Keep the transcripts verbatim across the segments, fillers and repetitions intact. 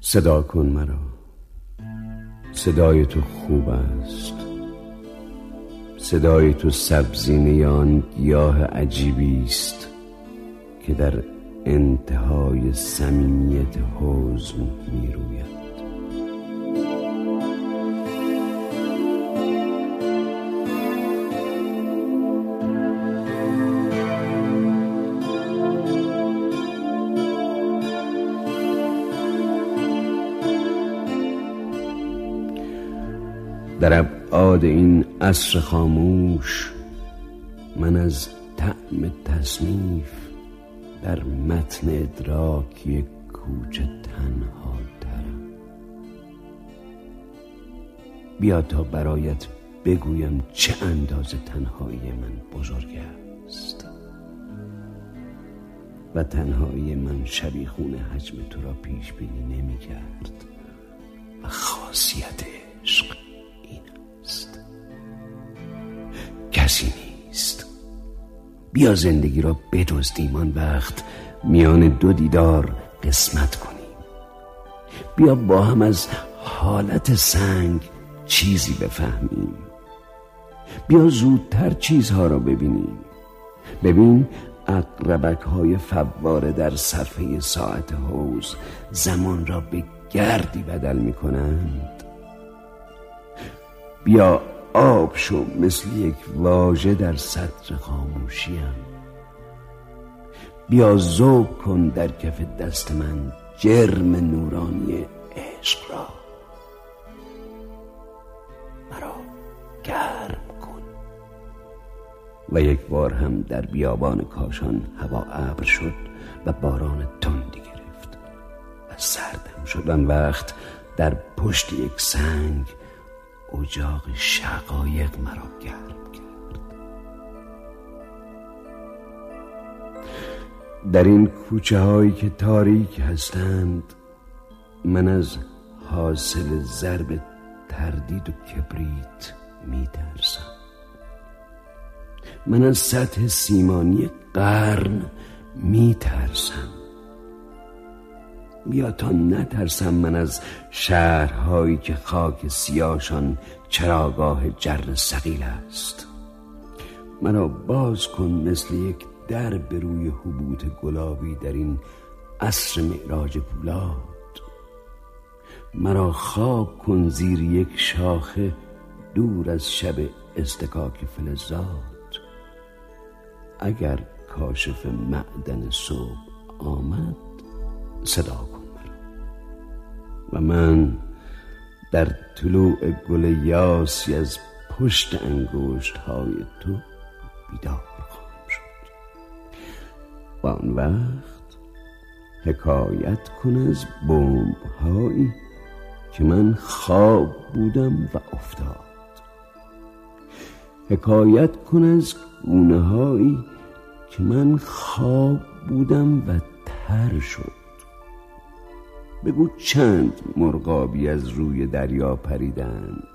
صدا کن مرا، صدای تو خوب است. صدای تو سبزینه آن گیاه عجیبی است که در انتهای صمیمیت حزن می روید. در ابعاد این عصر خاموش من از طعم تصنیف در متن ادراکی کوچه تنها ترم. بیا تا برایت بگویم چه اندازه تنهایی من بزرگ است و تنهایی من شبیخون حجم تو را پیش بینی نمی کرد و خاصیت عشق این است. کسی نیست. بیا زندگی را بدزدیم، آن وقت میان دو دیدار قسمت کنیم. بیا با هم از حالت سنگ چیزی بفهمیم. بیا زودتر چیزها را ببینیم. ببین عقربک های فواره در صفحه ساعت حوض زمان را به گردی بدل می کنند. بیا آب شو مثل یک واژه در سطر خاموشیم. بیا ذوق کن در کف دست من جرم نورانی عشق را. مرا گرم کن. و یک بار هم در بیابان کاشان هوا ابر شد و باران تندی گرفت و سردم شد. آن وقت در پشت یک سنگ اجاق شقایق مرا گرم کرد. در این کوچه هایی که تاریک هستند من از حاصل ضرب تردید و کبریت می ترسم. من از سطح سیمانی قرن می ترسم. بیا تا نترسم من از شهرهایی که خاک سیاهشان چراگاه جر ثقیل است. مرا باز کن مثل یک در به روی حبوط گلابی در این عصر معراج پولاد. مرا خواب کن زیر یک شاخه دور از شب اصطکاک فلزات. اگر کاشف معدن صبح آمد صدا کن مرا و من در طلوع گل یاسی از پشت انگشت های تو بیدار خواهم شد. و آن وقت حکایت کن از بمب هایی که من خواب بودم و افتاد. حکایت کن از گونه هایی که من خواب بودم و تر شد. بگو چند مرغابی از روی دریا پریدند.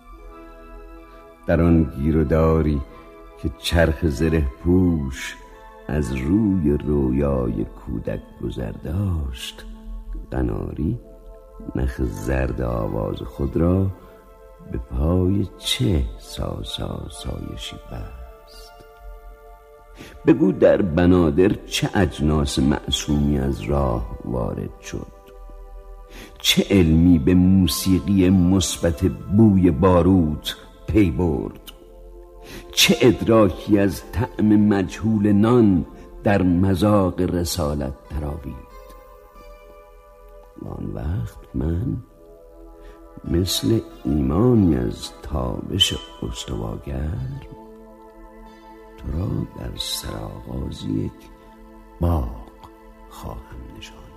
در آن گیروداری که چرخ زره پوش از روی رویای کودک گذر داشت، قناری نخ زرد آواز خود را به پای چه ساسا سایشی بست. بگو در بنادر چه اجناس معصومی از راه وارد شد. چه علمی به موسیقی مثبت بوی باروت پی برد. چه ادراکی از طعم مجهول نان در مذاق رسالت تراوید. آن وقت من مثل ایمانی از تابش استواگر تو را در سرآغاز یک باغ خواهم نشاند.